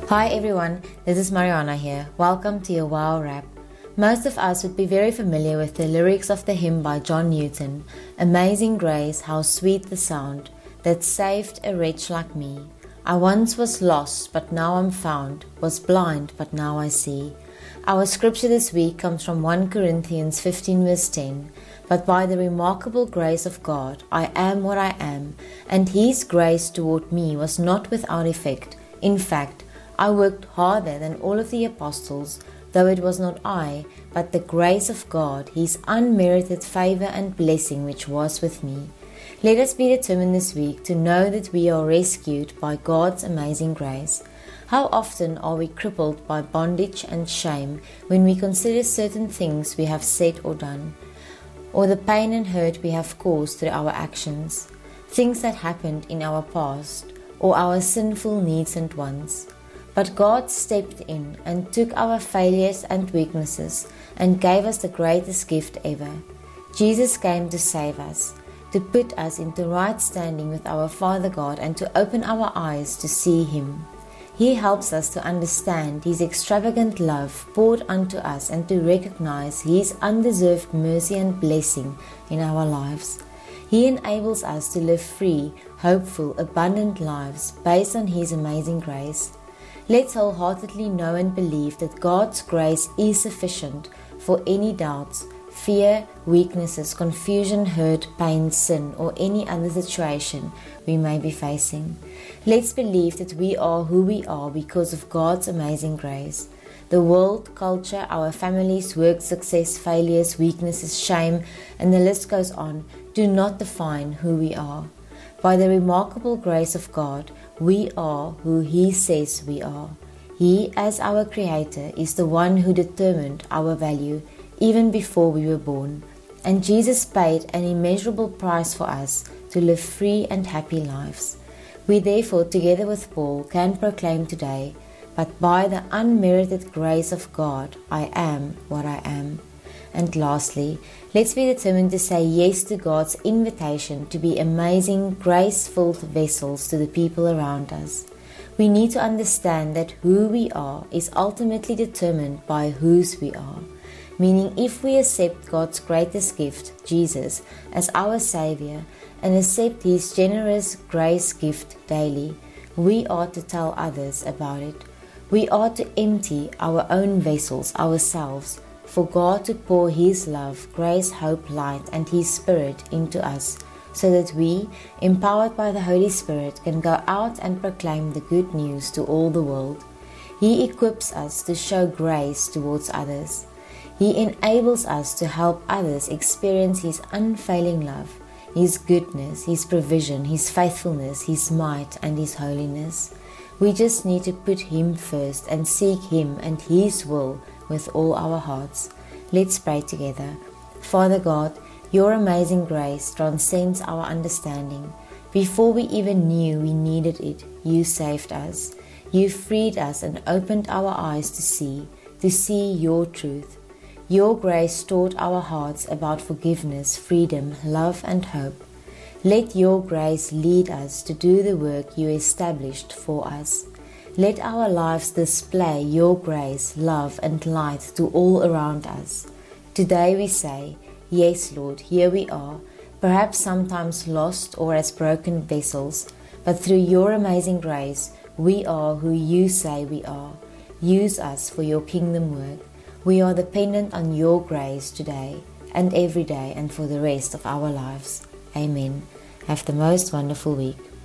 Hi everyone, this is Mariana here. Welcome to your Wow Rap. Most of us would be very familiar with the lyrics of the hymn by John Newton, Amazing Grace, how sweet the sound, that saved a wretch like me. I once was lost, but now I'm found, was blind, but now I see. Our scripture this week comes from 1 Corinthians 15 verse 10. But by the remarkable grace of God, I am what I am, and His grace toward me was not without effect. In fact, I worked harder than all of the apostles, though it was not I, but the grace of God, His unmerited favor and blessing which was with me. Let us be determined this week to know that we are rescued by God's amazing grace. How often are we crippled by bondage and shame when we consider certain things we have said or done, or the pain and hurt we have caused through our actions, things that happened in our past, or our sinful needs and wants. But God stepped in and took our failures and weaknesses and gave us the greatest gift ever. Jesus came to save us, to put us into right standing with our Father God and to open our eyes to see Him. He helps us to understand His extravagant love poured unto us and to recognize His undeserved mercy and blessing in our lives. He enables us to live free, hopeful, abundant lives based on His amazing grace. Let's wholeheartedly know and believe that God's grace is sufficient for any doubts, fear, weaknesses, confusion, hurt, pain, sin, or any other situation we may be facing. Let's believe that we are who we are because of God's amazing grace. The world, culture, our families, work, success, failures, weaknesses, shame, and the list goes on, do not define who we are. By the remarkable grace of God, we are who He says we are. He, as our Creator, is the one who determined our value even before we were born. And Jesus paid an immeasurable price for us to live free and happy lives. We therefore, together with Paul, can proclaim today, but by the unmerited grace of God, I am what I am. And lastly, let's be determined to say yes to God's invitation to be amazing, grace-filled vessels to the people around us. We need to understand that who we are is ultimately determined by whose we are. Meaning, if we accept God's greatest gift, Jesus, as our Savior, and accept His generous grace gift daily, we are to tell others about it. We are to empty our own vessels, ourselves, for God to pour His love, grace, hope, light, and His Spirit into us, so that we, empowered by the Holy Spirit, can go out and proclaim the good news to all the world. He equips us to show grace towards others. He enables us to help others experience His unfailing love, His goodness, His provision, His faithfulness, His might, and His holiness. We just need to put Him first and seek Him and His will with all our hearts. Let's pray together. Father God, Your amazing grace transcends our understanding. Before we even knew we needed it, You saved us. You freed us and opened our eyes to see Your truth. Your grace taught our hearts about forgiveness, freedom, love, and hope. Let Your grace lead us to do the work You established for us. Let our lives display Your grace, love, and light to all around us. Today we say, yes, Lord, here we are, perhaps sometimes lost or as broken vessels, but through Your amazing grace, we are who You say we are. Use us for Your kingdom work. We are dependent on Your grace today and every day and for the rest of our lives. Amen. Have the most wonderful week.